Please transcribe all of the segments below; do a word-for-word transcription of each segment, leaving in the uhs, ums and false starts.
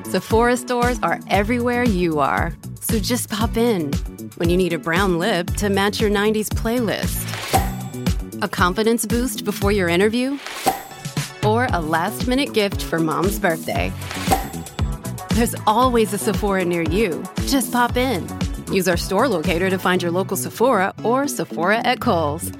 Sephora stores are everywhere you are. So just pop in. When you need a brown lip to match your nineties playlist. A confidence boost before your interview? Or a last-minute gift for mom's birthday. There's always a Sephora near you. Just pop in. Use our store locator to find your local Sephora or Sephora at Kohl's.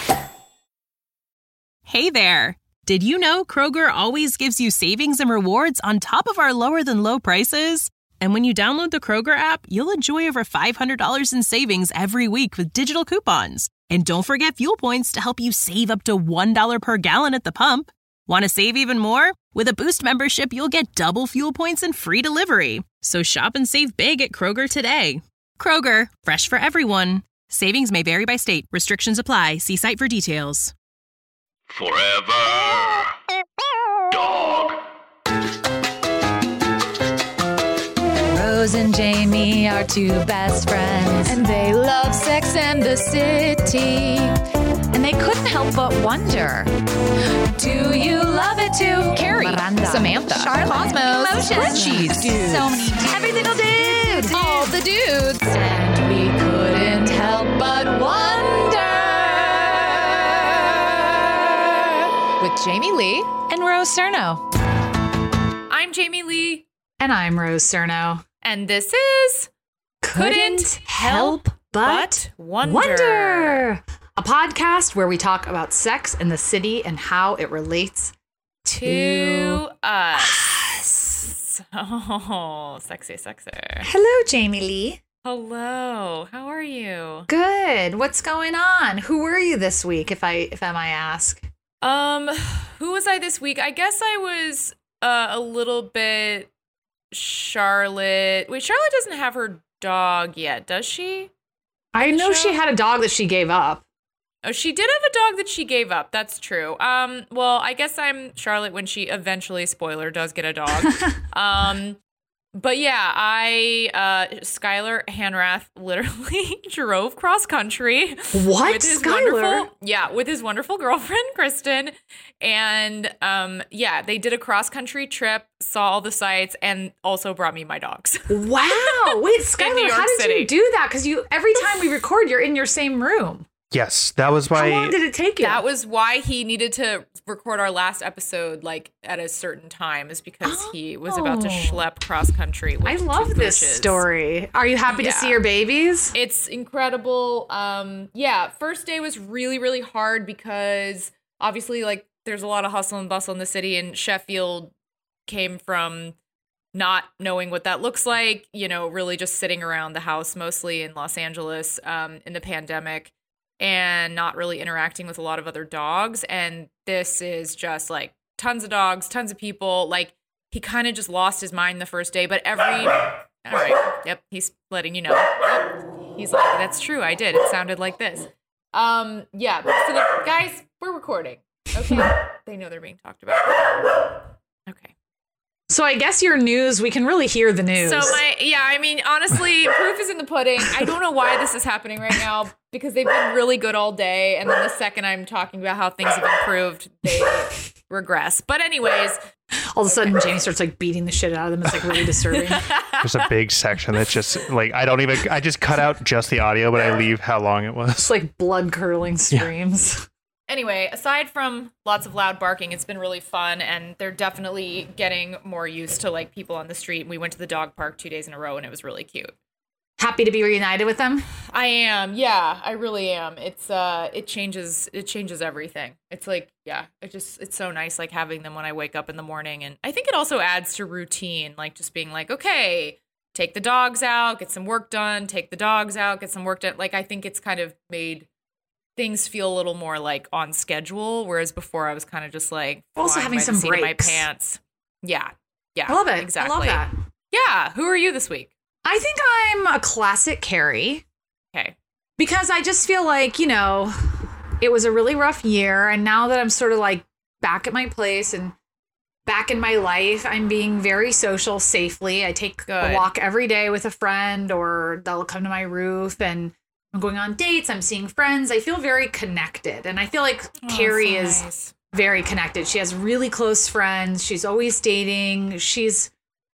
Hey there! Did you know Kroger always gives you savings and rewards on top of our lower-than-low prices? And when you download the Kroger app, you'll enjoy over five hundred dollars in savings every week with digital coupons. And don't forget fuel points to help you save up to one dollar per gallon at the pump. Want to save even more? With a Boost membership, you'll get double fuel points and free delivery. So shop and save big at Kroger today. Kroger, fresh for everyone. Savings may vary by state. Restrictions apply. See site for details. Forever Dog. Rose and Jamie are two best friends, and they love Sex and the City. And they couldn't help but wonder, do you love it too? Carrie, Miranda, Samantha, Charlotte, Cosmos, Emotions, dudes. So many dudes. Every single dude. All the dudes. And we couldn't help but wonder. With Jamie Lee and Rose Cerno. I'm Jamie Lee. And I'm Rose Cerno. And this is Couldn't Help But Wonder. Wonder. A podcast where we talk about sex in the city and how it relates to, to us. Oh, sexy, sexy. Hello, Jamie Lee. Hello. How are you? Good. What's going on? Who were you this week, if I if I may ask? Um, who was I this week? I guess I was uh, a little bit Charlotte. Wait, Charlotte doesn't have her dog yet, does she? I know show? she had a dog that she gave up. Oh, she did have a dog that she gave up. That's true. Um, well, I guess I'm Charlotte when she eventually, spoiler, does get a dog. um, but yeah, I, uh, Skylar Hanrath literally drove cross country. What? With his Skylar? wonderful, yeah, with his wonderful girlfriend, Kristen. And, um, yeah, they did a cross country trip, saw all the sights, and also brought me my dogs. Wow. Wait, Skylar, how did City. you do that? Because you every time we record, you're in your same room. Yes, that was why. How long did it take you? That was why he needed to record our last episode, like, at a certain time, is because oh. he was about to schlep cross country with I love this bushes. story. Are you happy yeah. to see your babies? It's incredible. Um, yeah, first day was really, really hard because obviously, like, there's a lot of hustle and bustle in the city, and Sheffield came from not knowing what that looks like, you know, really just sitting around the house mostly in Los Angeles um, in the pandemic. And not really interacting with a lot of other dogs. And this is just like tons of dogs, tons of people. Like he kind of just lost his mind the first day. But every, all right, yep, he's letting you know. Yep. He's like, that's true, I did. It sounded like this. Um, yeah, so the, guys, we're recording. Okay, they know they're being talked about. Okay. So I guess your news, we can really hear the news. So my, yeah, I mean, honestly, proof is in the pudding. I don't know why this is happening right now because they've been really good all day. And then the second I'm talking about how things have improved, they regress. But anyways. All of a sudden, Jamie starts like beating the shit out of them. It's like really disturbing. There's a big section that's just like, I don't even, I just cut out just the audio, but I leave how long it was. It's like blood curdling screams. Yeah. Anyway, aside from lots of loud barking, it's been really fun, and they're definitely getting more used to like people on the street. We went to the dog park two days in a row, and it was really cute. Happy to be reunited with them? I am. Yeah, I really am. It's uh, it changes. It changes everything. It's like, yeah, it just it's so nice like having them when I wake up in the morning, and I think it also adds to routine, like just being like, okay, take the dogs out, get some work done. Take the dogs out, get some work done. Like I think it's kind of made things feel a little more like on schedule, whereas before I was kind of just like also having some breaks. My pants. Yeah, yeah, I love it. Exactly. I love that. Yeah. Who are you this week? I think I'm a classic Carrie. Okay. Because I just feel like, you know, it was a really rough year, and now that I'm sort of like back at my place and back in my life, I'm being very social safely. I take Good. a walk every day with a friend, or they'll come to my roof, and I'm going on dates. I'm seeing friends. I feel very connected. And I feel like oh, Carrie so is nice. very connected. She has really close friends. She's always dating. She's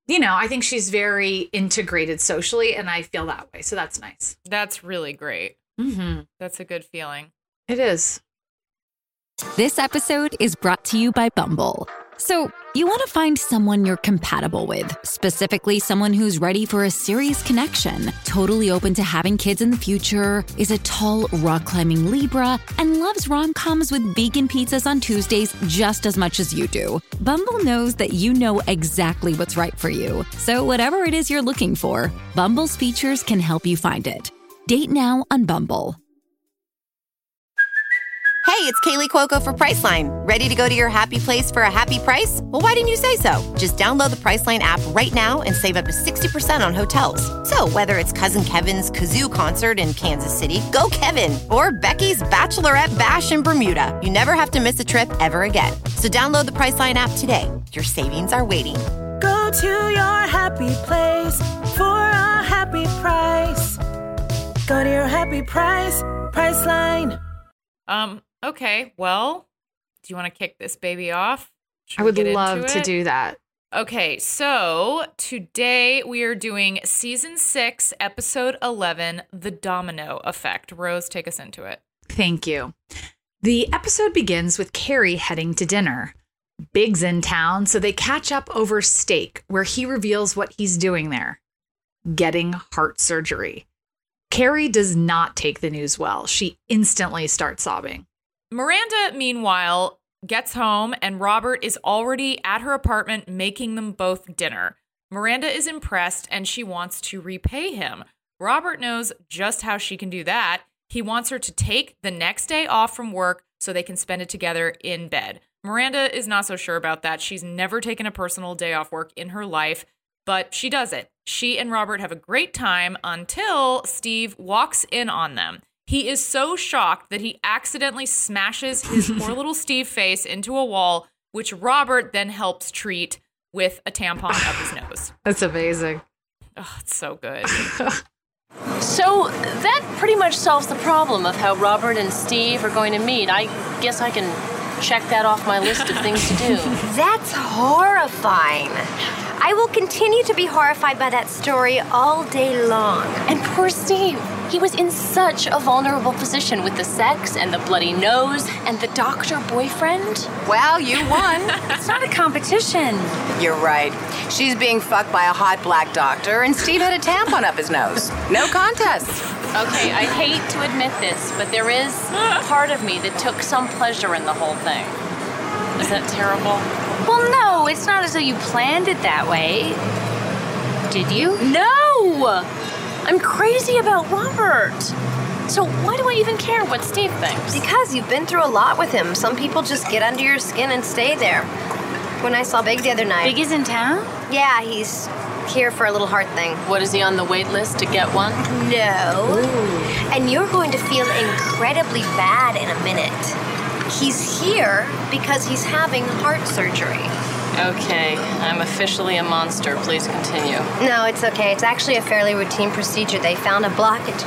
you know, I think she's very integrated socially, and I feel that way. So that's nice. That's really great. Mm-hmm. That's a good feeling. It is. This episode is brought to you by Bumble. So, you want to find someone you're compatible with, specifically someone who's ready for a serious connection, totally open to having kids in the future, is a tall, rock-climbing Libra, and loves rom-coms with vegan pizzas on Tuesdays just as much as you do. Bumble knows that you know exactly what's right for you. So, whatever it is you're looking for, Bumble's features can help you find it. Date now on Bumble. Hey, it's Kaylee Cuoco for Priceline. Ready to go to your happy place for a happy price? Well, why didn't you say so? Just download the Priceline app right now and save up to sixty percent on hotels. So whether it's Cousin Kevin's Kazoo Concert in Kansas City, go Kevin, or Becky's Bachelorette Bash in Bermuda, you never have to miss a trip ever again. So download the Priceline app today. Your savings are waiting. Go to your happy place for a happy price. Go to your happy price, Priceline. Um, okay, well, do you want to kick this baby off? Should I we would get love into to it? do that. Okay, so today we are doing season six, episode eleven, The Domino Effect. Rose, take us into it. Thank you. The episode begins with Carrie heading to dinner. Big's in town, so they catch up over steak, where he reveals what he's doing there. Getting heart surgery. Carrie does not take the news well. She instantly starts sobbing. Miranda, meanwhile, gets home and Robert is already at her apartment making them both dinner. Miranda is impressed and she wants to repay him. Robert knows just how she can do that. He wants her to take the next day off from work so they can spend it together in bed. Miranda is not so sure about that. She's never taken a personal day off work in her life, but she does it. She and Robert have a great time until Steve walks in on them. He is so shocked that he accidentally smashes his poor little Steve face into a wall, which Robert then helps treat with a tampon up his nose. That's amazing. Oh, it's so good. So that pretty much solves the problem of how Robert and Steve are going to meet. I guess I can check that off my list of things to do. That's horrifying. I will continue to be horrified by that story all day long. And poor Steve. He was in such a vulnerable position with the sex and the bloody nose and the doctor boyfriend. Well, you won. It's not a competition. You're right. She's being fucked by a hot black doctor, and Steve had a tampon up his nose. No contest. Okay, I hate to admit this, but there is part of me that took some pleasure in the whole thing. Is that terrible? Well, no, it's not as though you planned it that way. Did you? No! I'm crazy about Robert. So why do I even care what Steve thinks? Because you've been through a lot with him. Some people just get under your skin and stay there. When I saw Big the other night... Big is in town? Yeah, he's here for a little heart thing. What, is he on the wait list to get one? No. Ooh. And you're going to feel incredibly bad in a minute. He's here because he's having heart surgery. Okay, I'm officially a monster. Please continue. No, it's okay. It's actually a fairly routine procedure. They found a blockage.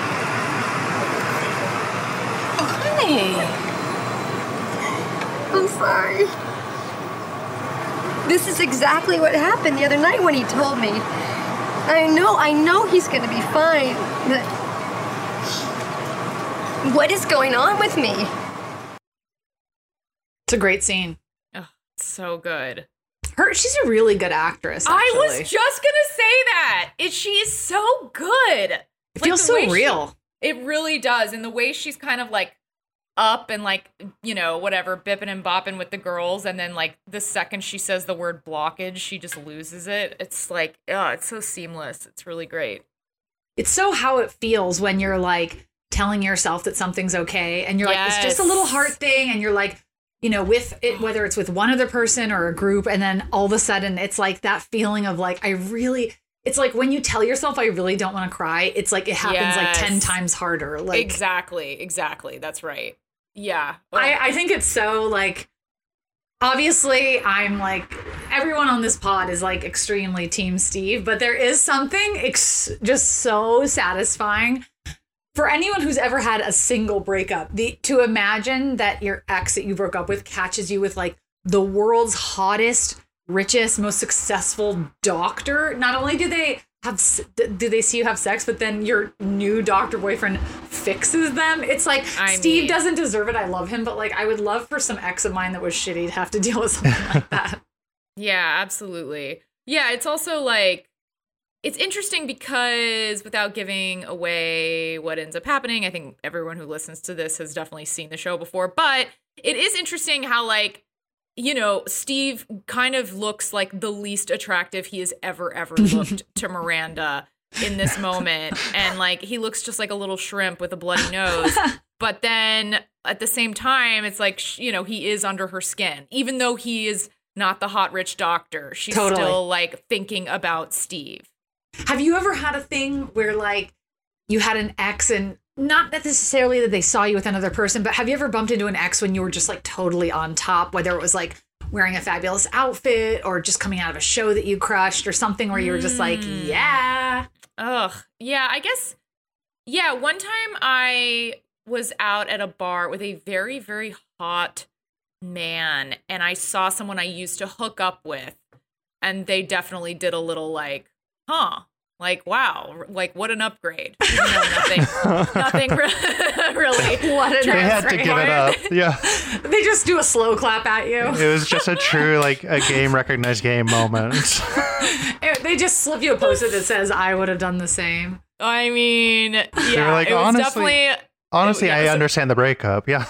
Oh, honey. I'm sorry. This is exactly what happened the other night when he told me. I know, I know he's gonna be fine, but... What is going on with me? It's a great scene. Oh, so good. Her, she's a really good actress, actually. I was just gonna say that. It, she is so good. It like, feels so she, real. It really does. And the way she's kind of like up and like, you know, whatever, bipping and bopping with the girls. And then like the second she says the word blockage, she just loses it. It's like, oh, it's so seamless. It's really great. It's so how it feels when you're like telling yourself that something's okay. And you're Yes. like, it's just a little heart thing. And you're like, you know, with it, whether it's with one other person or a group, and then all of a sudden it's like that feeling of like, I really, it's like when you tell yourself I really don't want to cry, it's like it happens Yes. like ten times harder. Like Exactly. Exactly. That's right. Yeah. Oh. I, I think it's so like, obviously I'm like, everyone on this pod is like extremely team Steve, but there is something ex- just so satisfying for anyone who's ever had a single breakup, the to imagine that your ex that you broke up with catches you with like the world's hottest, richest, most successful doctor. Not only do they have, do they see you have sex, but then your new doctor boyfriend fixes them. It's like, I Steve mean, doesn't deserve it. I love him, but like, I would love for some ex of mine that was shitty to have to deal with something like that. Yeah, absolutely. Yeah, it's also like, it's interesting because without giving away what ends up happening, I think everyone who listens to this has definitely seen the show before, but it is interesting how, like, you know, Steve kind of looks like the least attractive he has ever, ever looked to Miranda in this moment. And like, he looks just like a little shrimp with a bloody nose. But then at the same time, it's like, you know, he is under her skin, even though he is not the hot, rich doctor. She's Totally. still like thinking about Steve. Have you ever had a thing where like you had an ex and not necessarily that they saw you with another person, but have you ever bumped into an ex when you were just like totally on top, whether it was like wearing a fabulous outfit or just coming out of a show that you crushed or something where you were just like, yeah. Ugh. Yeah, I guess. Yeah, one time I was out at a bar with a very, very hot man and I saw someone I used to hook up with and they definitely did a little like, huh, like, wow, like what an upgrade. You know, nothing, nothing re- really. What an They had to give it up. Yeah. They just do a slow clap at you. It was just a true, like, a game recognized game moment. They just slip you a post-it that says, I would have done the same. I mean, yeah, They were like, it was honestly, definitely. honestly, it- yeah, I so- understand the breakup. Yeah.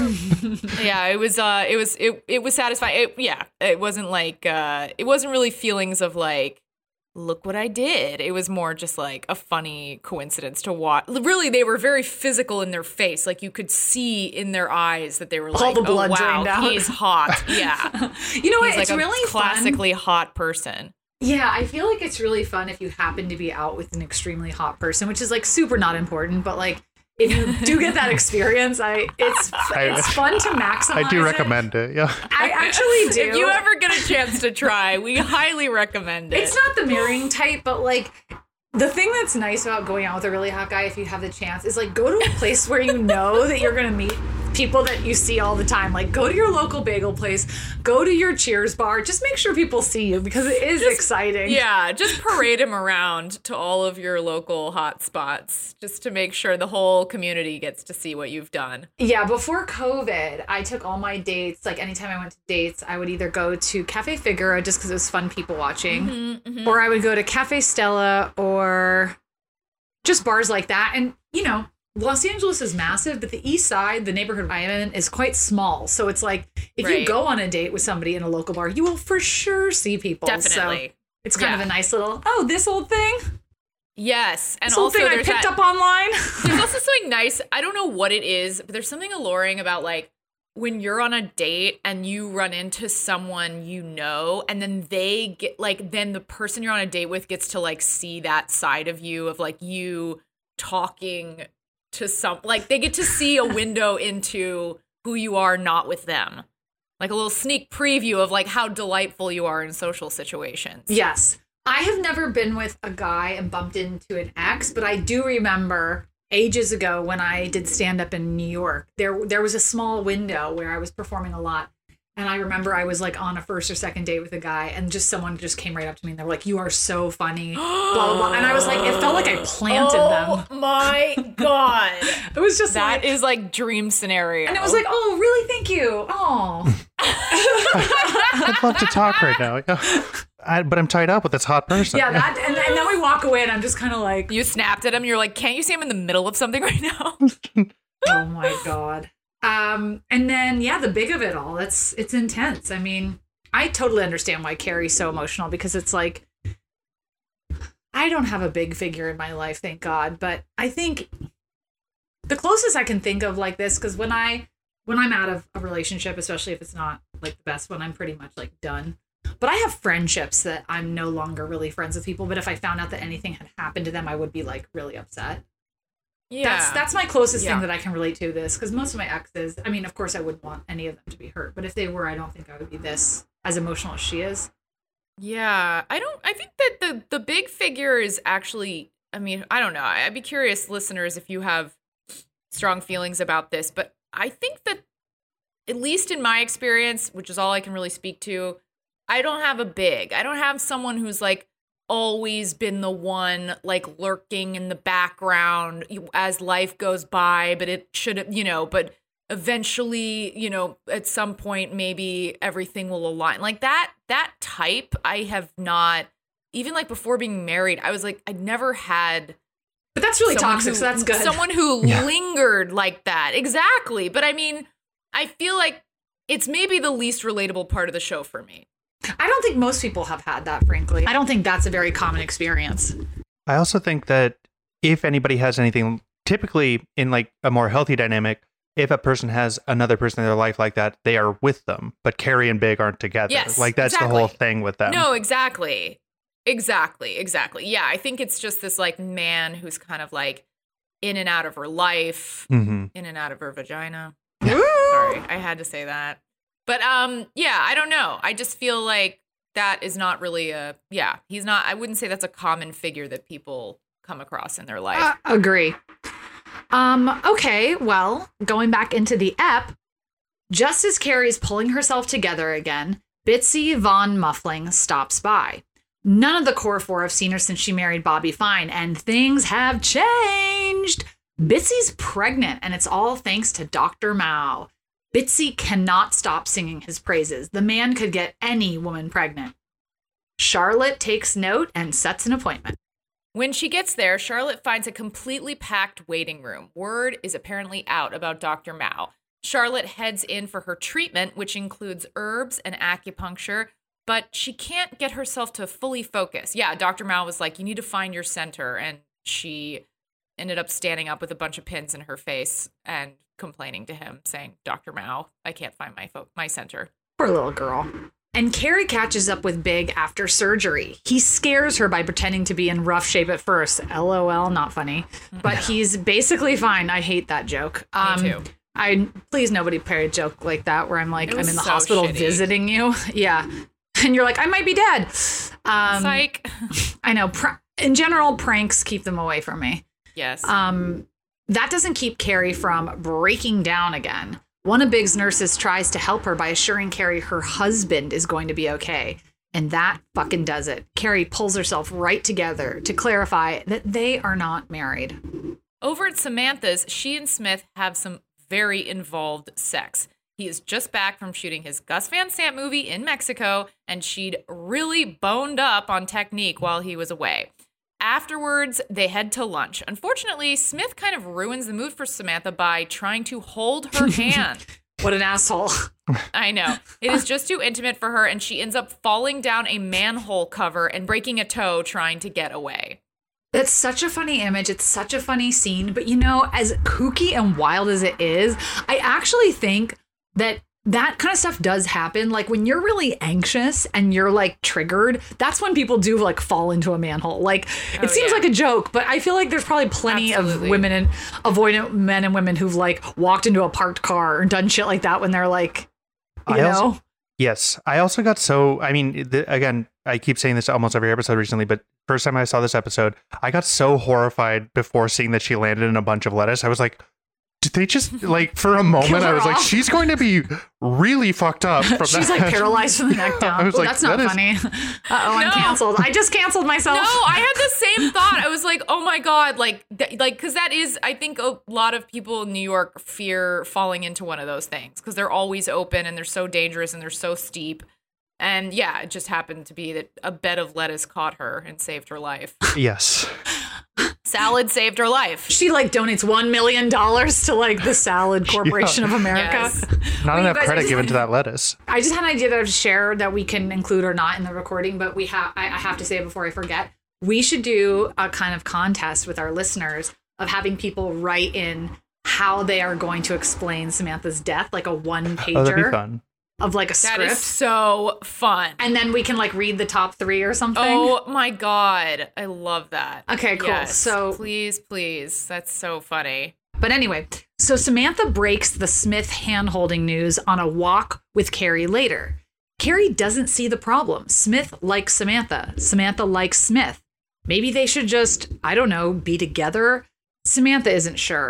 Yeah, it was uh it was it it was satisfying. It, yeah, it wasn't like uh it wasn't really feelings of like, look what I did. It was more just like a funny coincidence to watch. Really, they were very physical in their face. Like you could see in their eyes that they were All like, the blood oh wow, drained out. he's hot. Yeah. You know what? He's like It's a really fun. classically hot person. Yeah, I feel like it's really fun if you happen to be out with an extremely hot person, which is like super not important, but like if you do get that experience, I it's it's fun to maximize. I do it. recommend it. Yeah. I actually do. If you ever get a chance to try, we highly recommend it. It's not the marrying type, but like the thing that's nice about going out with a really hot guy, if you have the chance, is like go to a place where you know that you're gonna meet people that you see all the time. Like go to your local bagel place, go to your Cheers bar. Just make sure people see you because it is Just- exciting. Yeah, just parade him around to all of your local hot spots just to make sure the whole community gets to see what you've done. Yeah, before COVID, I took all my dates. Like anytime I went to dates, I would either go to Cafe Figaro just because it was fun people watching, Mm-hmm, mm-hmm. or I would go to Cafe Stella or just bars like that. And, you know, Los Angeles is massive, but the east side, the neighborhood I'm in, is quite small. So it's like if Right. you go on a date with somebody in a local bar, you will for sure see people. Definitely. So it's kind Yeah. of a nice little, oh, this old thing? Yes, and This old also thing I there's picked that, up online? there's also something nice. I don't know what it is, but there's something alluring about like when you're on a date and you run into someone you know, and then they get like, then the person you're on a date with gets to like see that side of you of like you talking to some, like they get to see a window into who you are not with them. Like a little sneak preview of like how delightful you are in social situations. Yes. I have never been with a guy and bumped into an ex, but I do remember ages ago when I did stand up in New York, there there was a small window where I was performing a lot. And I remember I was like on a first or second date with a guy and just someone just came right up to me and they were like, you are so funny, blah, blah, blah. And I was like, it felt like I planted oh, them. my God. It was just That like, is like dream scenario. and it was like, oh, really? Thank you. Oh. I'd love to talk right now. Yeah. I, but I'm tied up with this hot person. Yeah, that, and, and then we walk away and I'm just kind of like, you snapped at him. You're like, can't you see him in the middle of something right now? oh my God. Um, and then, yeah, the big of it all, it's, it's intense. I mean, I totally understand why Carrie's so emotional because it's like, I don't have a big figure in my life, thank God. But I think the closest I can think of like this, because when I, when I'm out of a relationship, especially if it's not like the best one, I'm pretty much like done. But I have friendships that I'm no longer really friends with people. But if I found out that anything had happened to them, I would be like really upset. Yeah. That's that's my closest Yeah. thing that I can relate to this, because most of my exes, I mean, of course I wouldn't want any of them to be hurt, but if they were, I don't think I would be this as emotional as she is. Yeah. I don't, I think that the, the big figure is actually, I mean, I don't know. I'd be curious, listeners, if you have strong feelings about this, but I think that at least in my experience, which is all I can really speak to, I don't have a big. I don't have someone who's like always been the one like lurking in the background as life goes by, but it should, you know, but eventually, you know, at some point, maybe everything will align. Like that, that type, I have not, even like before being married, I was like, I never had. But that's really someone toxic, who, so that's good. Someone who Yeah. lingered like that. Exactly. But I mean, I feel like it's maybe the least relatable part of the show for me. I don't think most people have had that, frankly. I don't think that's a very common experience. I also think that if anybody has anything, typically in like a more healthy dynamic, if a person has another person in their life like that, they are with them. But Carrie and Big aren't together. Yes, like that's exactly. the whole thing with them. No, exactly. Exactly. Exactly. Yeah. I think it's just this like man who's kind of like in and out of her life, Mm-hmm. in and out of her vagina. Sorry, I had to say that. But um, yeah, I don't know. I just feel like that is not really a, yeah, he's not, I wouldn't say that's a common figure that people come across in their life. Uh, agree. Um, okay, well, going back into the ep, just as Carrie's pulling herself together again, Bitsy Von Muffling stops by. None of the core four have seen her since she married Bobby Fine, and things have changed. Bitsy's pregnant, and it's all thanks to Doctor Mao. Bitsy cannot stop singing his praises. The man could get any woman pregnant. Charlotte takes note and sets an appointment. When she gets there, Charlotte finds a completely packed waiting room. Word is apparently out about Doctor Mao. Charlotte heads in for her treatment, which includes herbs and acupuncture, but she can't get herself to fully focus. Yeah, Doctor Mao was like, you need to find your center, and she ended up standing up with a bunch of pins in her face and complaining to him, saying, Doctor Mao, I can't find my fo- my center. Poor little girl. And Carrie catches up with Big after surgery. He scares her by pretending to be in rough shape at first. LOL, not funny. But he's basically fine. I hate that joke. Um, Me too. I please nobody play a joke like that where I'm like, It I'm was in the so hospital shitty. visiting you. Yeah. And you're like, I might be dead. Um, Psych. I know. Pr- in general, pranks keep them away from me. Yes. Um, that doesn't keep Carrie from breaking down again. One of Big's nurses tries to help her by assuring Carrie her husband is going to be okay. And that fucking does it. Carrie pulls herself right together to clarify that they are not married. Over at Samantha's, she and Smith have some very involved sex. He is just back from shooting his Gus Van Sant movie in Mexico, and she'd really boned up on technique while he was away. Afterwards, they head to lunch. Unfortunately, Smith kind of ruins the mood for Samantha by trying to hold her hand. What an asshole. I know. It is just too intimate for her, and she ends up falling down a manhole cover and breaking a toe trying to get away. That's such a funny image. It's such a funny scene. But, you know, as kooky and wild as it is, I actually think that that kind of stuff does happen. Like when you're really anxious and you're like triggered, that's when people do like fall into a manhole. Like it Oh, seems yeah. like a joke, but I feel like there's probably plenty Absolutely. of women and avoidant men and women who've like walked into a parked car or done shit like that when they're like, you I know. also- Yes. I also got so, I mean, the, again, I keep saying this almost every episode recently, but first time I saw this episode, I got so horrified before seeing that she landed in a bunch of lettuce. I was like, did they just, like, for a moment, Kill I her was like, off? she's going to be really fucked up from She's that. like paralyzed from the neck down. I was Oh, like, that's not that is- funny. Uh-oh, I'm No. canceled. I just canceled myself. No, I had the same thought. I was like, oh my God, like, th- like, because that is, I think a lot of people in New York fear falling into one of those things because they're always open and they're so dangerous and they're so steep. And yeah, it just happened to be that a bed of lettuce caught her and saved her life. Yes. Salad saved her life. She like donates one million dollars to like the Salad Corporation of America. Yes. Not Well, you enough guys- credit given to that lettuce. I just had an idea that I would share that we can include or not in the recording, but we have I I have to say it before I forget. We should do a kind of contest with our listeners of having people write in how they are going to explain Samantha's death, like a one Oh, that'd be pager fun. of like a That script. is so fun. And then we can like read the top three or something. Oh my God. I love that. Okay, cool. Yes. So- please, please. That's so funny. But anyway, so Samantha breaks the Smith hand-holding news on a walk with Carrie later. Carrie doesn't see the problem. Smith likes Samantha. Samantha likes Smith. Maybe they should just, I don't know, be together? Samantha isn't sure.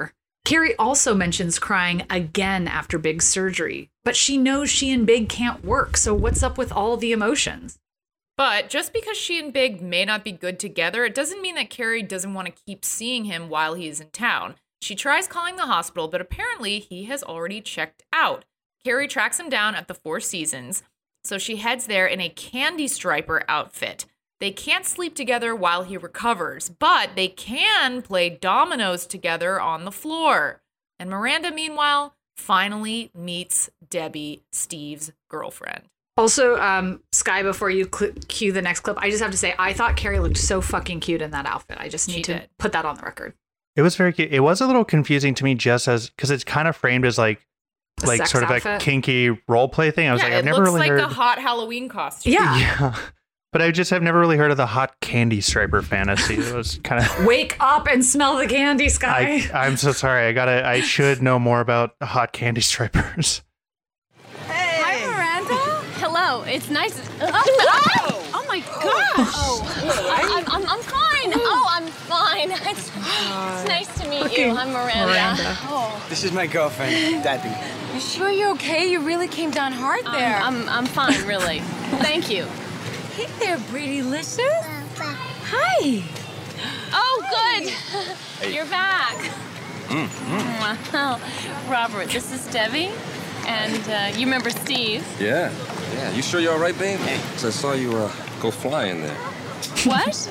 Carrie also mentions crying again after Big's surgery, but she knows she and Big can't work. So what's up with all the emotions? But just because she and Big may not be good together, it doesn't mean that Carrie doesn't want to keep seeing him while he's in town. She tries calling the hospital, but apparently he has already checked out. Carrie tracks him down at the Four Seasons, so she heads there in a Candy Striper outfit. They can't sleep together while he recovers, but they can play dominoes together on the floor. And Miranda, meanwhile, finally meets Debbie, Steve's girlfriend. Also, um, Sky, before you cl- cue the next clip, I just have to say, I thought Carrie looked so fucking cute in that outfit. I just need She to did. put that on the record. It was very cute. It was a little confusing to me just as, because it's kind of framed as like, A like sex sort of outfit? a kinky role play thing. I was yeah, like, I've it never looks really like heard. a hot Halloween costume. Yeah. Yeah. But I just have never really heard of the hot candy striper fantasy. It was kind of. Wake up and smell the candy, Sky. I, I'm so sorry. I gotta. I should know more about hot candy stripers. Hi, Miranda. Hello, it's nice. Oh, Oh, oh my gosh. Oh, I, I'm, I'm, I'm fine. Oh, I'm fine. It's, it's nice to meet you. I'm Miranda. Miranda. Oh. This is my girlfriend, Debbie. You sure you're okay? You really came down hard there. I'm, I'm, I'm fine, really. Thank you. Hey there, Bradylicious. Hi. Oh, good. You're back. Mm, Wow. Robert, this is Debbie. And uh, you remember Steve. Yeah, yeah. You sure you're all right, babe? Because I saw you uh, go flying there. What?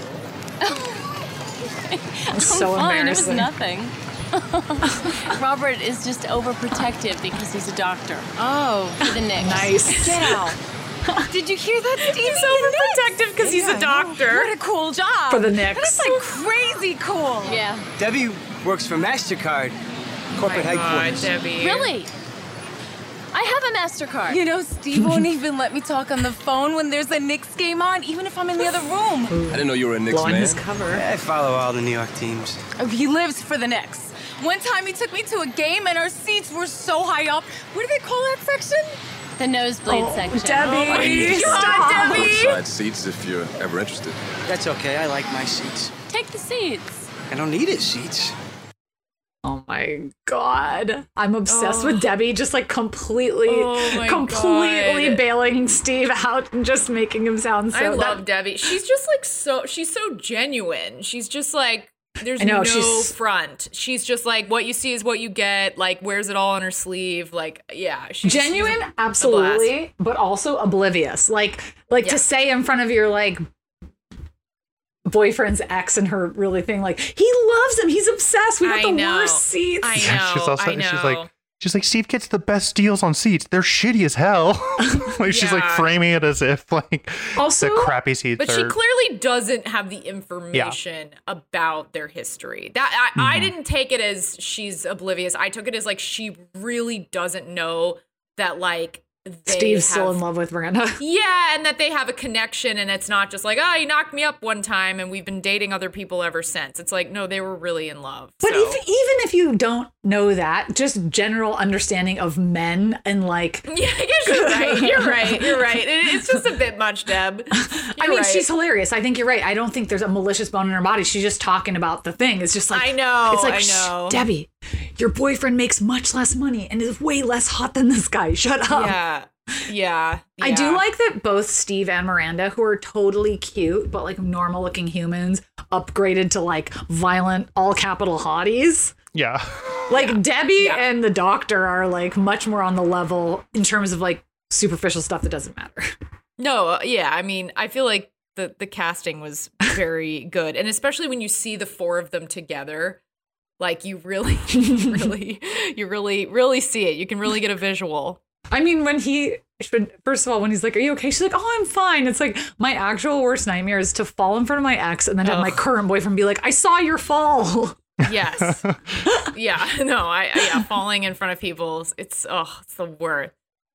I'm so fine. It was embarrassing. nothing. Robert is just overprotective because he's a doctor. Oh, For the Knicks. Nice. get out. Did you hear that, Steve? He's overprotective because he's a doctor. What a cool job. For the Knicks. That's like crazy cool. Yeah. Debbie works for MasterCard, corporate Oh my God, headquarters. Debbie. Really? I have a MasterCard. You know, Steve won't even let me talk on the phone when there's a Knicks game on, even if I'm in the other room. I didn't know you were a Knicks Blowing man. his cover. I follow all the New York teams. Oh, he lives for the Knicks. One time he took me to a game and our seats were so high up. What do they call that section? The nosebleed section. Debbie. Stop, Debbie. Side seats if you're ever interested. That's okay. I like my seats. Take the seats. I don't need his seats. Oh my God. I'm obsessed Oh. with Debbie, just like completely, Oh my completely God. bailing Steve out and just making him sound so. I love that- Debbie. She's just like so, she's so genuine. She's just like, there's I know, no she's- front. She's just like, what you see is what you get, like, wears it all on her sleeve. Like, yeah. She's, Genuine, she's a- a blast. absolutely, but also oblivious. Like, like Yeah. to say in front of your like boyfriend's ex and her really thing, like he loves him, he's obsessed. We got I the know. worst seats. I Yeah, know. she's also. I know. She's like. She's like, Steve gets the best deals on seats. They're shitty as hell. Like she's like Yeah. framing it as if like Also- the crappy seats But are. she clearly doesn't have the information about their history. That I, I didn't take it as she's oblivious. I took it as like she really doesn't know that like they Steve's still have- in love with Miranda. Yeah, and that they have a connection, and it's not just like, oh, you knocked me up one time, and we've been dating other people ever since. It's like, no, they were really in love. But so. if, even if you don't know that, just general understanding of men and like, Yeah, I guess you're right. You're right. You're right. It, it's just a bit much, Deb. I You're mean, right. she's hilarious. I think you're right. I don't think there's a malicious bone in her body. She's just talking about the thing. It's just like, I know, It's like, I "Shh, know." Debbie, your boyfriend makes much less money and is way less hot than this guy. Shut up. Yeah. Yeah. I do yeah. like that both Steve and Miranda, who are totally cute, but like normal looking humans, upgraded to like violent, all capital hotties. yeah. Like Debbie Yeah. and the doctor are like much more on the level in terms of like superficial stuff that doesn't matter. No, uh, yeah. I mean, I feel like the the casting was very good, and especially when you see the four of them together, like you really, really, you really, really see it. You can really get a visual. I mean, when he, first of all, when he's like, are you okay? She's like, oh, I'm fine. It's like my actual worst nightmare is to fall in front of my ex and then have my Ugh. current boyfriend be like, I saw your fall. Yes. Yeah. No, I, I yeah, falling in front of people, it's oh, it's the worst.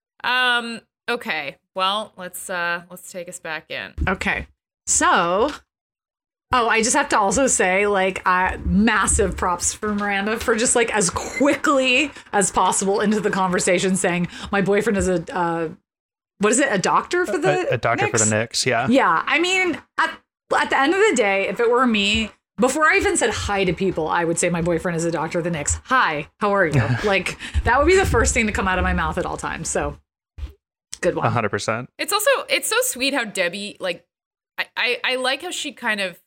Um, okay. Well, let's uh let's take us back in. Okay. So, oh, I just have to also say, like, uh, massive props for Miranda for just like as quickly as possible into the conversation saying, my boyfriend is a, uh, what is it? A doctor for the a, a doctor Knicks? for the Knicks. Yeah. Yeah. I mean, at, at the end of the day, if it were me, before I even said hi to people, I would say my boyfriend is a doctor of the Knicks. Hi, how are you? Like, that would be the first thing to come out of my mouth at all times. So, good one. one hundred percent. It's also, it's so sweet how Debbie, like, I, I, I like how she kind of,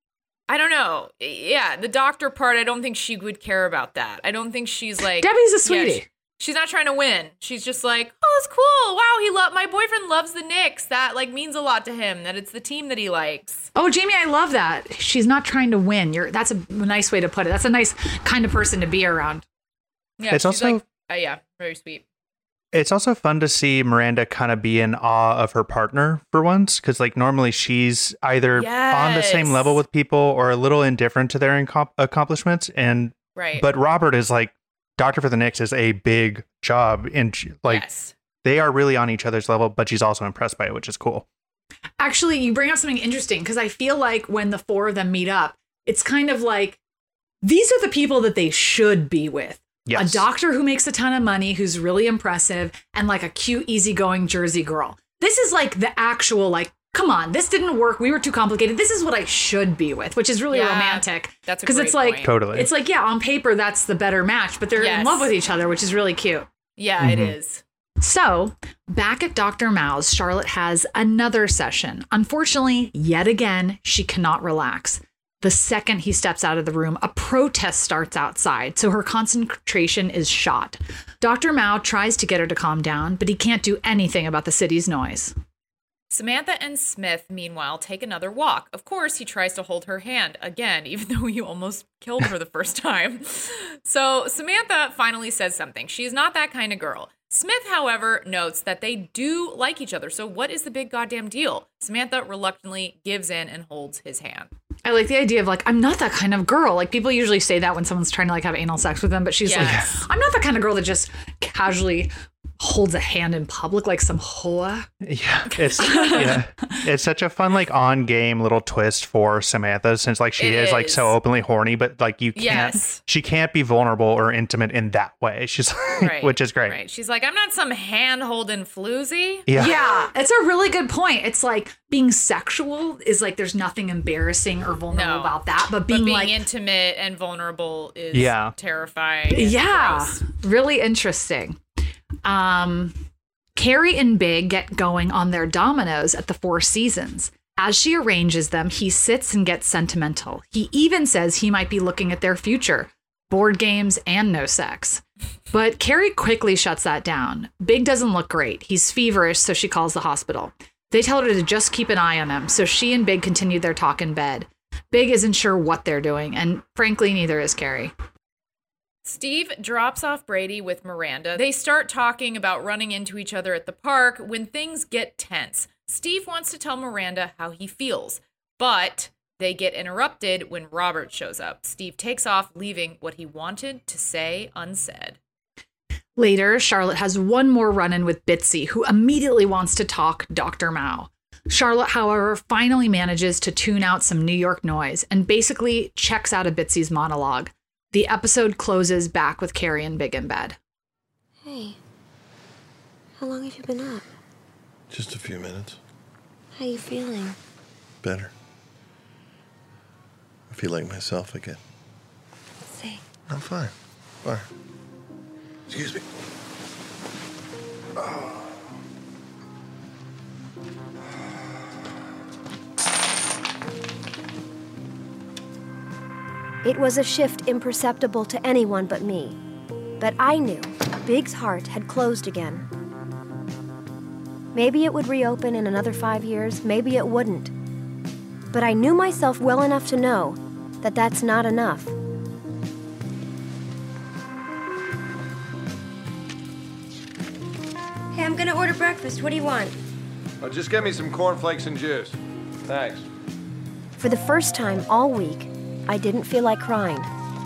I don't know. Yeah, the doctor part, I don't think she would care about that. I don't think she's like... Debbie's a sweetie. Yeah, she, she's not trying to win. She's just like, oh, that's cool. Wow, he lo- my boyfriend loves the Knicks. That, like, means a lot to him, that it's the team that he likes. Oh, Jamie, I love that. She's not trying to win. You're That's a nice way to put it. That's a nice kind of person to be around. Yeah, it's she's also... like, uh, yeah, very sweet. It's also fun to see Miranda kind of be in awe of her partner for once, because like normally she's either yes. on the same level with people or a little indifferent to their incom- accomplishments. And right. But Robert is like, Doctor for the Knicks is a big job, and she, like yes. they are really on each other's level, but she's also impressed by it, which is cool. Actually, you bring up something interesting, because I feel like when the four of them meet up, it's kind of like these are the people that they should be with. Yes. A doctor who makes a ton of money, who's really impressive, and like a cute, easygoing Jersey girl. This is like the actual, like, come on, this didn't work. We were too complicated. This is what I should be with, which is really yeah, romantic. That's a Because great it's like, point. Totally. It's like, yeah, on paper, that's the better match, but they're yes. in love with each other, which is really cute. Yeah, Mm-hmm. it is. So, back at Doctor Mao's, Charlotte has another session. Unfortunately, yet again, she cannot relax. The second he steps out of the room, a protest starts outside, so her concentration is shot. Doctor Mao tries to get her to calm down, but he can't do anything about the city's noise. Samantha and Smith, meanwhile, take another walk. Of course, he tries to hold her hand again, even though he almost killed her the first time. So Samantha finally says something. She's not that kind of girl. Smith, however, notes that they do like each other. So what is the big goddamn deal? Samantha reluctantly gives in and holds his hand. I like the idea of like, I'm not that kind of girl. Like people usually say that when someone's trying to like have anal sex with them, but she's yes. like, I'm not the kind of girl that just casually holds a hand in public like some hoa. Yeah, it's yeah, it's such a fun like on game little twist for Samantha, since like she is, is like so openly horny, but like you can't, yes. she can't be vulnerable or intimate in that way. She's right, which is great. Right. She's like, I'm not some hand holding floozy. Yeah, yeah, it's a really good point. It's like being sexual is like there's nothing embarrassing or vulnerable no. about that, but being, but being like intimate and vulnerable is yeah. terrifying. Yeah, gross. Really interesting. Um, Carrie and Big get going on their dominoes at the Four Seasons. As she arranges them, he sits and gets sentimental. He even says he might be looking at their future, board games and no sex. But Carrie quickly shuts that down. Big doesn't look great. He's feverish, so she calls the hospital. They tell her to just keep an eye on him, so she and Big continue their talk in bed. Big isn't sure what they're doing, and frankly, neither is Carrie. Steve drops off Brady with Miranda. They start talking about running into each other at the park when things get tense. Steve wants to tell Miranda how he feels, but they get interrupted when Robert shows up. Steve takes off, leaving what he wanted to say unsaid. Later, Charlotte has one more run-in with Bitsy, who immediately wants to talk Doctor Mao. Charlotte, however, finally manages to tune out some New York noise and basically checks out of Bitsy's monologue. The episode closes back with Carrie and Big in bed. Hey, how long have you been up? Just a few minutes. How you feeling? Better. I feel like myself again. Let's see. I'm fine. Fine. Excuse me. Oh. It was a shift imperceptible to anyone but me. But I knew Big's heart had closed again. Maybe it would reopen in another five years, maybe it wouldn't. But I knew myself well enough to know that that's not enough. Hey, I'm gonna order breakfast. What do you want? Oh, just get me some cornflakes and juice. Thanks. For the first time all week, I didn't feel like crying.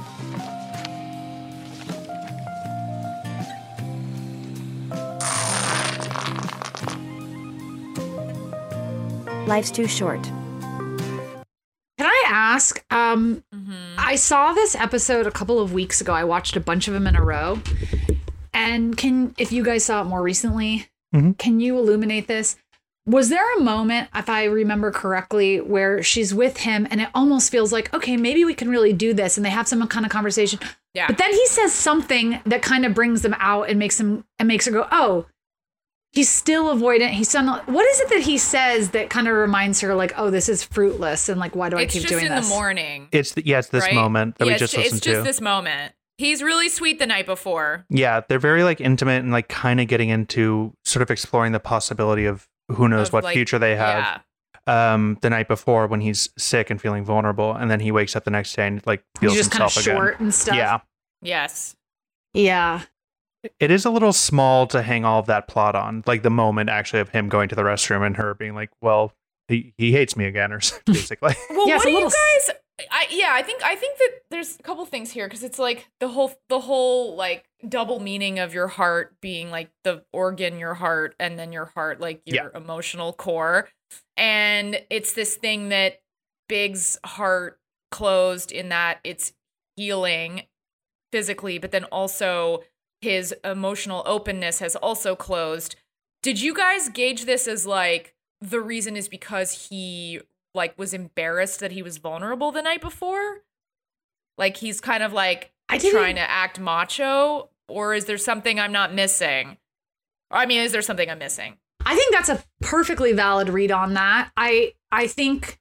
Life's too short. Can I ask? Um, mm-hmm. I saw this episode a couple of weeks ago. I watched a bunch of them in a row. And can, if you guys saw it more recently, mm-hmm. can you illuminate this? Was there a moment, if I remember correctly, where she's with him and it almost feels like, okay, maybe we can really do this, and they have some kind of conversation. Yeah. But then he says something that kind of brings them out and makes him and makes her go, oh, he's still avoidant. He's still not, what is it that he says that kind of reminds her like, oh, this is fruitless, and like, why do I it's keep just doing in this? the morning. It's the, yeah, it's this right? moment that yeah, we just it's, listened it's just to. this moment. He's really sweet the night before. Yeah, they're very like intimate and like kind of getting into sort of exploring the possibility of who knows Of, what like, future they have. Yeah. Um, the night before when he's sick and feeling vulnerable, and then he wakes up the next day and like feels He's just kind of himself again. short and stuff. Yeah, Yes. Yeah. it is a little small to hang all of that plot on. Like the moment actually of him going to the restroom and her being like, "Well, he, he hates me again," or something, basically. Well, Yeah, what it's a do you little guys? I yeah, I think I think that there's a couple things here because it's like the whole the whole like double meaning of your heart being like the organ, your heart, and then your heart, like your Yeah. emotional core, and it's this thing that Big's heart closed in that it's healing physically, but then also his emotional openness has also closed. Did you guys gauge this as like the reason is because he like was embarrassed that he was vulnerable the night before? Like he's kind of like I didn't- trying to act macho, or is there something I'm not missing? I mean, is there something I'm missing? I think that's a perfectly valid read on that. I I think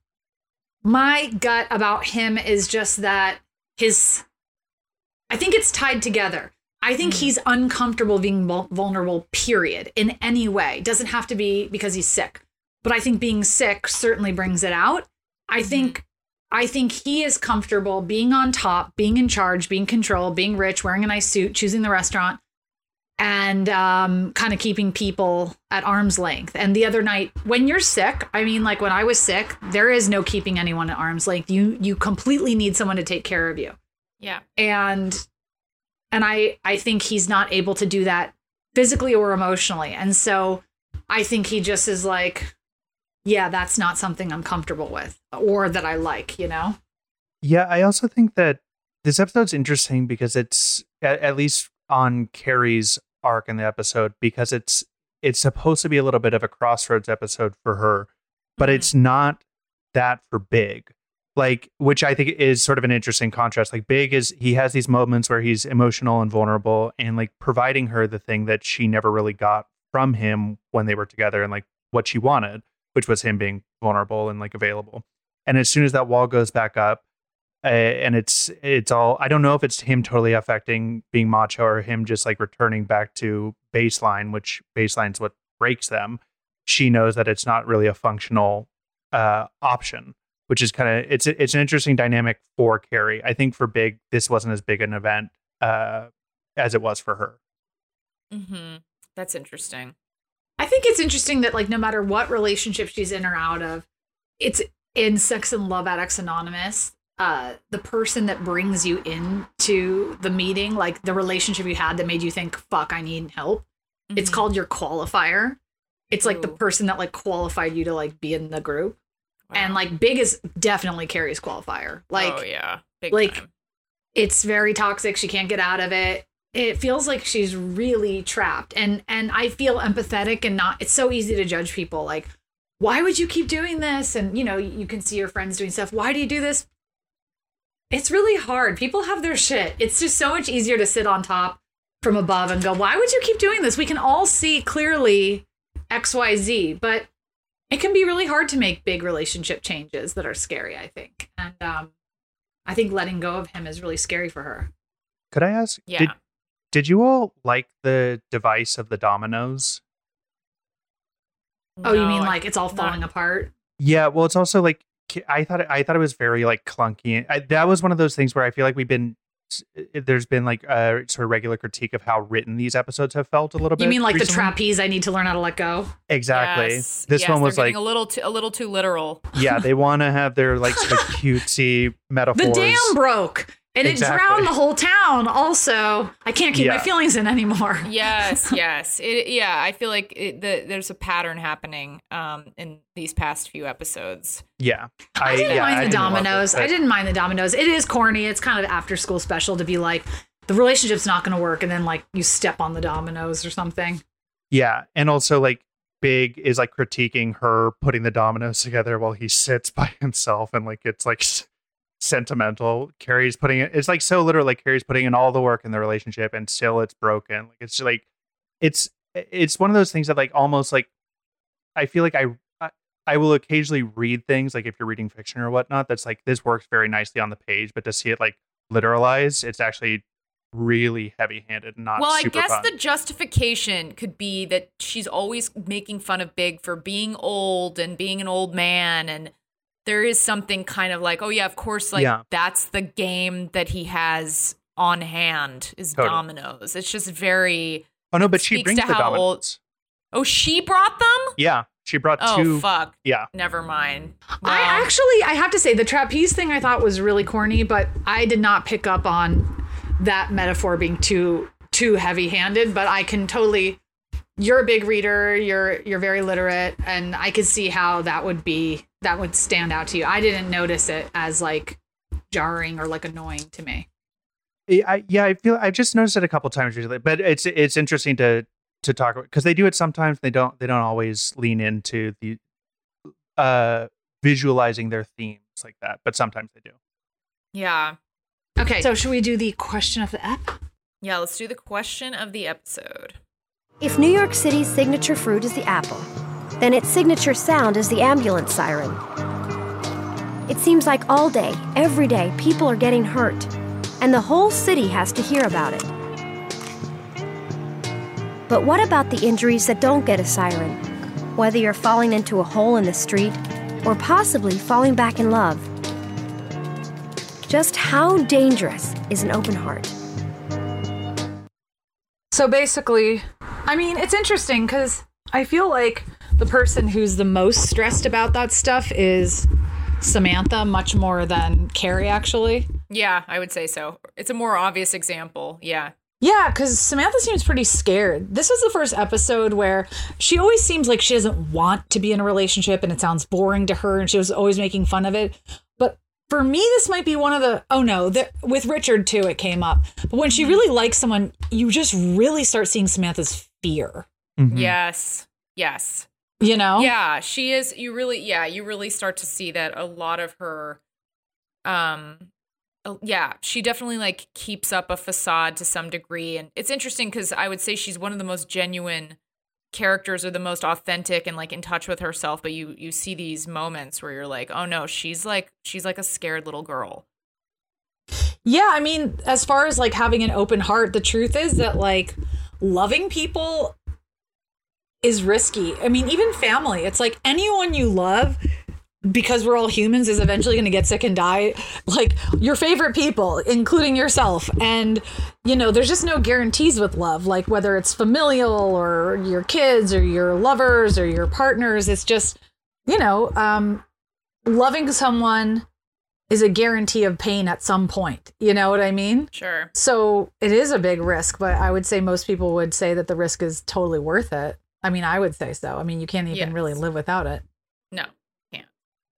my gut about him is just that his I think it's tied together. I think Mm. he's uncomfortable being vul- vulnerable, period, in any way. Doesn't have to be because he's sick. But I think being sick certainly brings it out. I think I think he is comfortable being on top, being in charge, being in control, being rich, wearing a nice suit, choosing the restaurant, and um, kind of keeping people at arm's length. And the other night, when you're sick, I mean, like when I was sick, there is no keeping anyone at arm's length. You you completely need someone to take care of you. Yeah. And and I I think he's not able to do that physically or emotionally. And so I think he just is like, yeah, that's not something I'm comfortable with or that I like, you know? Yeah, I also think that this episode's interesting because it's at, at least on Carrie's arc in the episode, because it's it's supposed to be a little bit of a crossroads episode for her, but it's not that for Big. Like, which I think is sort of an interesting contrast. Like Big is, he has these moments where he's emotional and vulnerable and like providing her the thing that she never really got from him when they were together and like what she wanted, which was him being vulnerable and like available. And as soon as that wall goes back up, uh, and it's it's all, I don't know if it's him totally affecting being macho or him just like returning back to baseline, which baseline's what breaks them. She knows that it's not really a functional uh, option, which is kind of, it's it's an interesting dynamic for Carrie. I think for Big, this wasn't as big an event uh, as it was for her. Mm-hmm. That's interesting. I think it's interesting that like no matter what relationship she's in or out of, it's in Sex and Love Addicts Anonymous, uh, the person that brings you into the meeting, like the relationship you had that made you think, fuck, I need help. Mm-hmm. It's called your qualifier. It's like Ooh. the person that like qualified you to like be in the group. Wow. And like Big is definitely Carrie's qualifier. Like, oh yeah, Big like time. It's very toxic. She can't get out of it. It feels like she's really trapped. And and I feel empathetic and not, it's so easy to judge people. Like, why would you keep doing this? And, you know, you can see your friends doing stuff. Why do you do this? It's really hard. People have their shit. It's just so much easier to sit on top from above and go, why would you keep doing this? We can all see clearly X, Y, Z, but it can be really hard to make big relationship changes that are scary, I think. And um, I think letting go of him is really scary for her. Could I ask? Yeah. Did, did you all like the device of the dominoes? Oh, you No, mean I- like it's all falling not- apart? Yeah. Well, it's also like, I thought it, I thought it was very like clunky. I, that was one of those things where I feel like we've been, there's been like a sort of regular critique of how written these episodes have felt a little bit. You mean like recently. the trapeze I need to learn how to let go? Exactly. Yes, This yes, one was they're like, getting a little too, a little too literal. yeah, they want to have their like sort of cutesy metaphors. The dam broke and Exactly. it drowned the whole town. Also, I can't keep Yeah. my feelings in anymore. Yes, yes. It, yeah, I feel like it, the, there's a pattern happening um, in these past few episodes. Yeah. I didn't yeah, mind I the didn't love it, dominoes. but- I didn't mind the dominoes. It is corny. It's kind of after school special to be like, the relationship's not going to work. And then like you step on the dominoes or something. Yeah. And also like Big is like critiquing her putting the dominoes together while he sits by himself, and like it's like s- sentimental. Carrie's putting it, it's like so literal, like Carrie's putting in all the work in the relationship and still it's broken. Like it's like it's it's one of those things that like almost like I feel like I I, I will occasionally read things like if you're reading fiction or whatnot that's like this works very nicely on the page, but to see it like literalized, it's actually really heavy-handed, not well, I super guess fun. the justification could be that she's always making fun of Big for being old and being an old man, and there is something kind of like, oh yeah, of course, like Yeah. that's the game that he has on hand is Totally. dominoes. It's just very. Oh no, but it she speaks brings to the how dominoes. old- Oh, she brought them? Yeah, she brought Oh two. fuck. Yeah. Never mind. I actually, I have to say, the trapeze thing I thought was really corny, but I did not pick up on that metaphor being too too heavy-handed. But I can totally. You're a big reader. You're you're very literate, and I could see how that would be that would stand out to you. I didn't notice it as like jarring or like annoying to me. Yeah, I, yeah, I feel I've just noticed it a couple times recently, but it's it's interesting to to talk about because they do it sometimes. They don't they don't always lean into the uh visualizing their themes like that, but sometimes they do. Yeah. Okay, so should we do the question of the ep? Yeah, let's do the question of the episode. If New York City's signature fruit is the apple, then its signature sound is the ambulance siren. It seems like all day, every day, people are getting hurt, and the whole city has to hear about it. But what about the injuries that don't get a siren? Whether you're falling into a hole in the street or possibly falling back in love. Just how dangerous is an open heart? So basically, I mean, it's interesting because I feel like the person who's the most stressed about that stuff is Samantha, much more than Carrie, actually. Yeah, I would say so. It's a more obvious example. Yeah. Yeah, because Samantha seems pretty scared. This was the first episode where she always seems like she doesn't want to be in a relationship and it sounds boring to her and she was always making fun of it. But for me, this might be one of the, oh no, the, with Richard too, it came up. But when she really likes someone, you just really start seeing Samantha's fear. Mm-hmm. Yes. Yes. You know? Yeah, she is. You really, yeah, you really start to see that a lot of her, um, uh, yeah, she definitely like keeps up a facade to some degree. And it's interesting because I would say she's one of the most genuine characters or the most authentic and like in touch with herself. But you, you see these moments where you're like, oh no, she's like, she's like a scared little girl. Yeah, I mean, as far as like having an open heart, the truth is that like loving people is risky. I mean, even family, it's like anyone you love, because we're all humans, is eventually going to get sick and die. Like your favorite people, including yourself. And, you know, there's just no guarantees with love, like whether it's familial or your kids or your lovers or your partners. It's just, you know, um, loving someone is a guarantee of pain at some point. You know what I mean? Sure. So it is a big risk, but I would say most people would say that the risk is totally worth it. I mean, I would say so. I mean, you can't even Yes. really live without it. No, can't.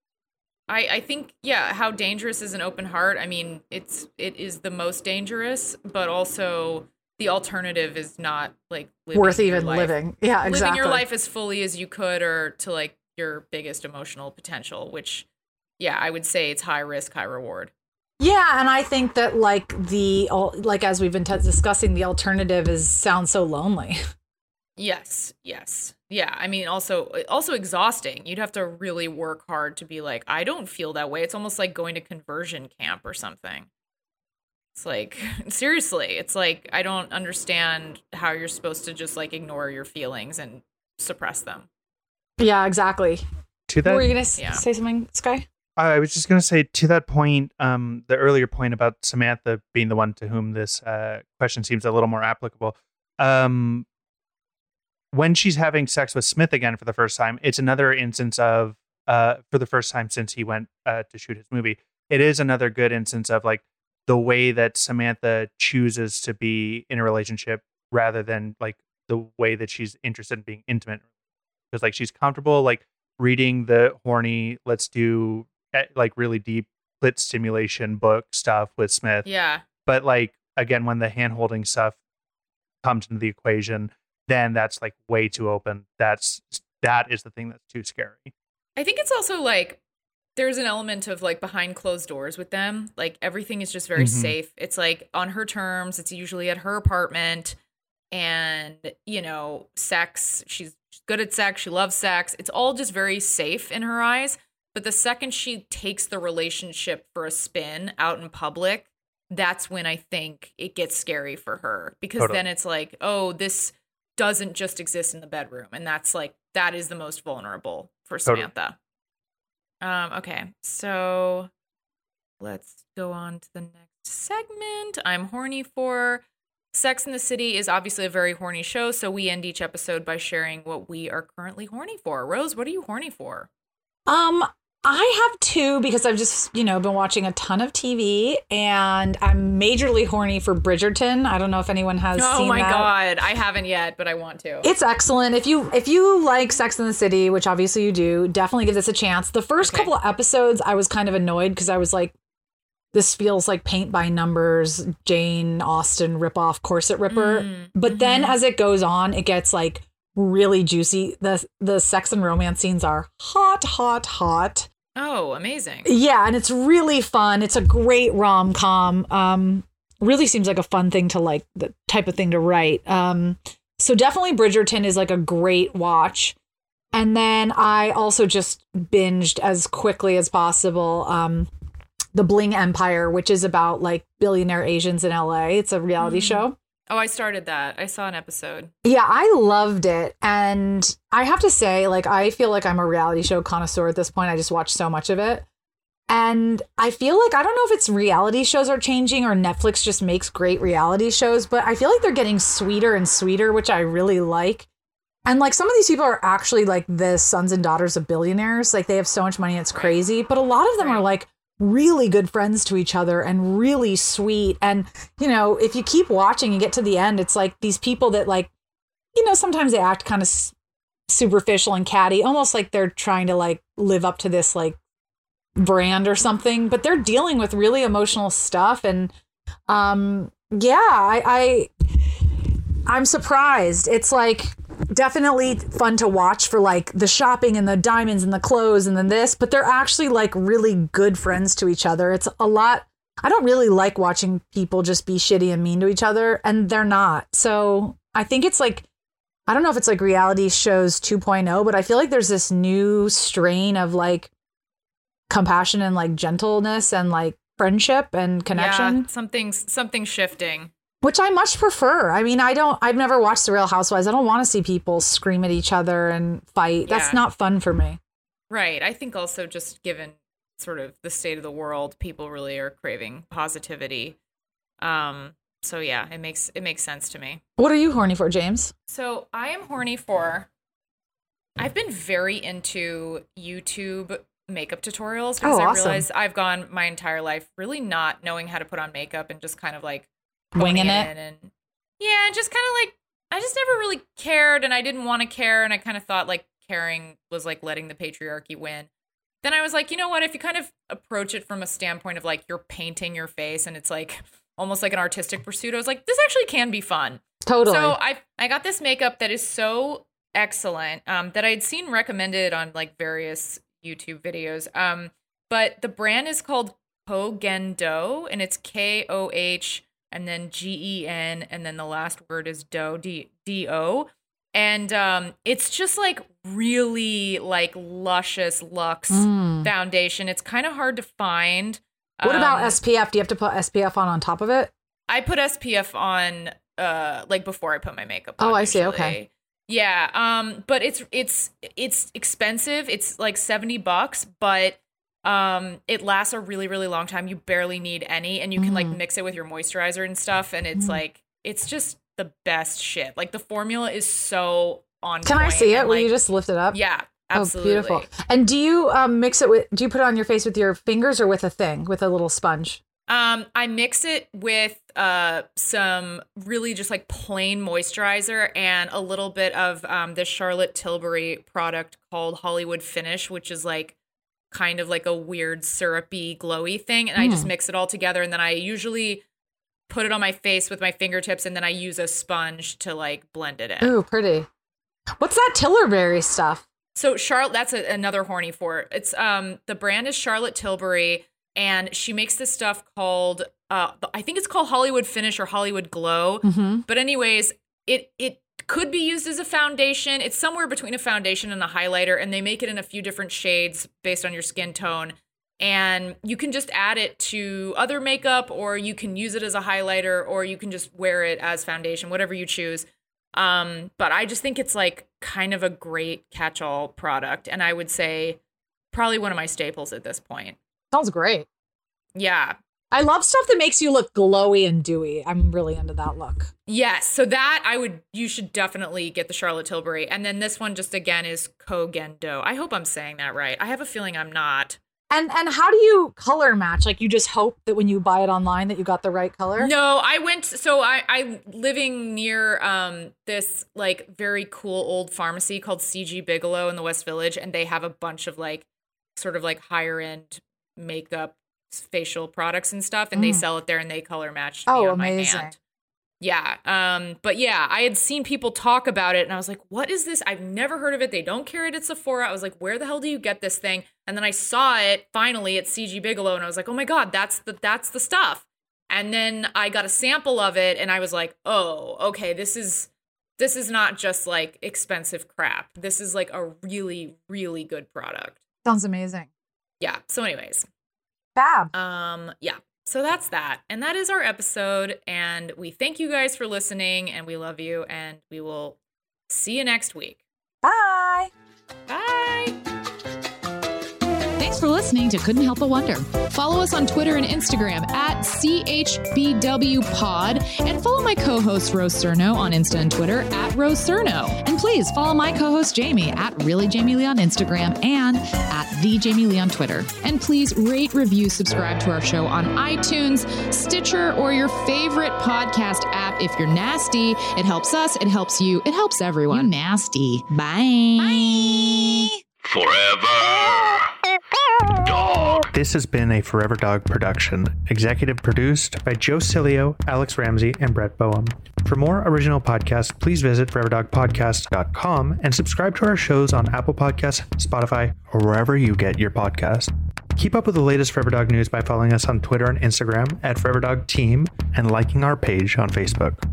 I, I think, yeah, how dangerous is an open heart? I mean, it's it is the most dangerous, but also the alternative is not like living Worth your even life- living. Yeah, living exactly. your life as fully as you could or to like your biggest emotional potential, which, yeah, I would say it's high risk, high reward. Yeah, and I think that like the like as we've been t- discussing, the alternative is sounds so lonely. Yes, yes. Yeah, I mean, also also exhausting. You'd have to really work hard to be like, I don't feel that way. It's almost like going to conversion camp or something. It's like, seriously, it's like, I don't understand how you're supposed to just like ignore your feelings and suppress them. Yeah, exactly. To that, Were you gonna s- Yeah. say something, Sky? I was just going to say to that point, um, the earlier point about Samantha being the one to whom this uh, question seems a little more applicable. Um, when she's having sex with Smith again for the first time, it's another instance of, uh, for the first time since he went uh, to shoot his movie, it is another good instance of like the way that Samantha chooses to be in a relationship rather than like the way that she's interested in being intimate. Because like she's comfortable like reading the horny, let's do like really deep clit stimulation book stuff with Smith. Yeah. But like, again, when the hand holding stuff comes into the equation, then that's like way too open. That's that is the thing that's too scary. I think it's also like there's an element of like behind closed doors with them. Like everything is just very Mm-hmm. safe. It's like on her terms. It's usually at her apartment, and you know, sex. She's good at sex. She loves sex. It's all just very safe in her eyes. But the second she takes the relationship for a spin out in public, that's when I think it gets scary for her, because Totally. then it's like, oh, this doesn't just exist in the bedroom, and that's like that is the most vulnerable for Totally. Samantha. Um, okay, so let's go on to the next segment. I'm horny for. Sex and the City is obviously a very horny show, so we end each episode by sharing what we are currently horny for. Rose, what are you horny for? Um, I have two because I've just, you know, been watching a ton of T V, and I'm majorly horny for Bridgerton. I don't know if anyone has Oh seen my that. God, I haven't yet, but I want to. It's excellent. If you if you like Sex and the City, which obviously you do, definitely give this a chance. The first Okay. couple of episodes, I was kind of annoyed because I was like, this feels like paint by numbers, Jane Austen ripoff, corset ripper. Mm, but then mhm. as it goes on, it gets like really juicy. The the sex and romance scenes are hot, hot, hot. Oh, amazing. Yeah, and it's really fun. It's a great rom-com. Um, really seems like a fun thing to like, the type of thing to write. Um, so definitely Bridgerton is like a great watch. And then I also just binged as quickly as possible um, The Bling Empire, which is about like billionaire Asians in L A. It's a reality Mm. show. Oh, I started that. I saw an episode. Yeah, I loved it. And I have to say, like, I feel like I'm a reality show connoisseur at this point. I just watch so much of it. And I feel like, I don't know if it's reality shows are changing or Netflix just makes great reality shows, but I feel like they're getting sweeter and sweeter, which I really like. And like some of these people are actually like the sons and daughters of billionaires. Like they have so much money, it's crazy. But a lot of them are like really good friends to each other and really sweet. And, you know, if you keep watching and get to the end, it's like these people that like, you know, sometimes they act kind of s- superficial and catty, almost like they're trying to like live up to this like brand or something, but they're dealing with really emotional stuff. And um, yeah, I, I, I'm surprised. It's like definitely fun to watch for like the shopping and the diamonds and the clothes and then this, but they're actually like really good friends to each other. It's a lot. I don't really like watching people just be shitty and mean to each other, and they're not. So I think it's like, I don't know if it's like reality shows two point oh, but I feel like there's this new strain of like compassion and like gentleness and like friendship and connection. Yeah, something's something shifting. Which I much prefer. I mean, I don't, I've never watched The Real Housewives. I don't want to see people scream at each other and fight. That's Yeah. not fun for me. Right. I think also just given sort of the state of the world, people really are craving positivity. Um, so yeah, it makes it makes sense to me. What are you horny for, James? So I am horny for, I've been very into YouTube makeup tutorials because Oh, I awesome. realize I've gone my entire life really not knowing how to put on makeup and just kind of like Winging phoning it? in and yeah, and just kind of like I just never really cared, and I didn't want to care, and I kind of thought like caring was like letting the patriarchy win. Then I was like, you know what, if you kind of approach it from a standpoint of like you're painting your face and it's like almost like an artistic pursuit, I was like, this actually can be fun. Totally. So I I got this makeup that is so excellent um, that I had seen recommended on like various YouTube videos. Um, but the brand is called Kogendo, and it's K O H and then G E N, and then the last word is Do, D D O. And um, it's just like really like luscious luxe Mm. foundation. It's kind of hard to find. What about Um, S P F? Do you have to put S P F on on top of it? I put S P F on uh like before I put my makeup on. Oh, I see. usually. Okay. Yeah, um but it's it's it's expensive. It's like seventy bucks, but um it lasts a really really long time. You barely need any, and you can like Mm. mix it with your moisturizer and stuff, and it's Mm. like it's just the best shit. Like the formula is so on Can I point, see it? and, Will you like- just lift it up? Yeah, absolutely. Oh, beautiful. And do you um, mix it with, do you put it on your face with your fingers or with a thing, with a little sponge? Um, I mix it with uh some really just like plain moisturizer and a little bit of um this Charlotte Tilbury product called Hollywood Finish, which is like kind of like a weird syrupy glowy thing, and I just Mm. mix it all together, and then I usually put it on my face with my fingertips, and then I use a sponge to like blend it in. Ooh, pretty. What's that Tilbury stuff? So Charlotte, that's a, another horny for it. It's um the brand is Charlotte Tilbury, and she makes this stuff called uh I think it's called Hollywood Finish or Hollywood Glow. Mm-hmm. But anyways, it it could be used as a foundation. It's somewhere between a foundation and a highlighter, and they make it in a few different shades based on your skin tone. And you can just add it to other makeup, or you can use it as a highlighter, or you can just wear it as foundation, whatever you choose. Um, but I just think it's like kind of a great catch-all product. And I would say probably one of my staples at this point. Sounds great. Yeah. I love stuff that makes you look glowy and dewy. I'm really into that look. Yes. So that I would, you should definitely get the Charlotte Tilbury. And then this one just again is Kogendo. I hope I'm saying that right. I have a feeling I'm not. And and how do you color match? Like you just hope that when you buy it online that you got the right color? No, I went, so I, I living near um this like very cool old pharmacy called C G Bigelow in the West Village. And they have a bunch of like sort of like higher end makeup, facial products and stuff. And mm. they sell it there and they color matched oh, me on amazing. my hand. Yeah. Um, but yeah, I had seen people talk about it and I was like, what is this? I've never heard of it. They don't carry it at Sephora. I was like, where the hell do you get this thing? And then I saw it finally at C G Bigelow and I was like, oh my God, that's the, that's the stuff. And then I got a sample of it and I was like, oh, okay, this is, this is not just like expensive crap. This is like a really, really good product. Sounds amazing. Yeah. So anyways. Fab. Um, yeah. So that's that. And that is our episode. And we thank you guys for listening and we love you. And we will see you next week. Bye. Bye. Thanks for listening to Couldn't Help But Wonder. Follow us on Twitter and Instagram at C H B W Pod. And follow my co-host Rose Cerno on Insta and Twitter at Rose Cerno. And please follow my co-host Jamie at Really Jamie Lee on Instagram and at The Jamie Lee on Twitter. And please rate, review, subscribe to our show on iTunes, Stitcher, or your favorite podcast app. If you're nasty, it helps us, it helps you, it helps everyone. You nasty. Bye. Bye. Forever Dog. This has been a Forever Dog production, executive produced by Joe Cilio, Alex Ramsey, and Brett Boehm. For more original podcasts, please visit forever dog podcast dot com and subscribe to our shows on Apple Podcasts, Spotify, or wherever you get your podcasts. Keep up with the latest Forever Dog news by following us on Twitter and Instagram at Forever Dog Team and liking our page on Facebook.